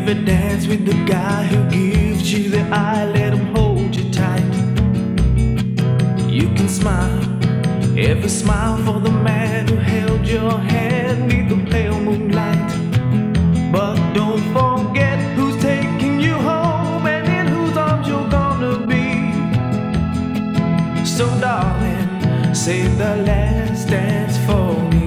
Ever dance with the guy who gives you the eye? Let him hold you tight. You can smile, ever smile for the man who held your hand neath the pale moonlight. But don't forget who's taking you home and in whose arms you're gonna be. So darling, save the last dance for me.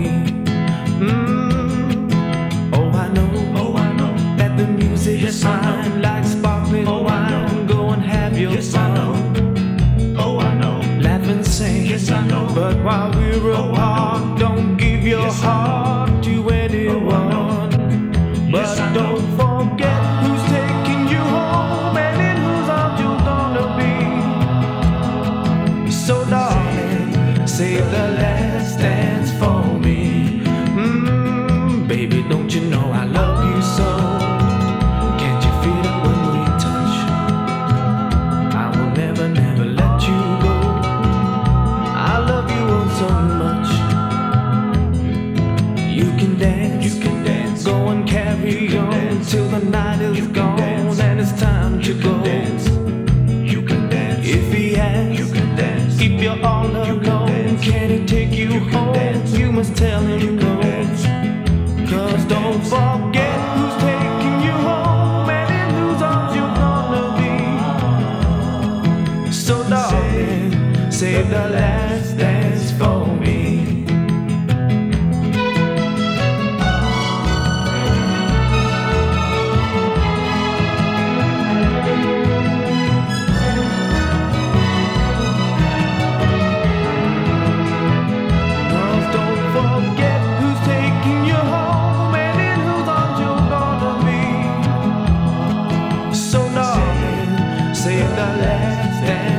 The music is fine, like sparkling wine. Go and have your fun. Laugh and sing. But while we're apart, don't give your heart to anyone. But don't forget who's taking you home and in whose arms you're gonna be. So darling, save the last dance for me. Baby, don't you know I love you so? Go and carry on till the night is gone and it's time to go. You can dance. If he asks, You can dance. if you're all alone, can he take you home? You must tell him no. Cause don't forget who's taking you home and in whose arms you're gonna be. So darling, save the last dance for me. Save the last dance.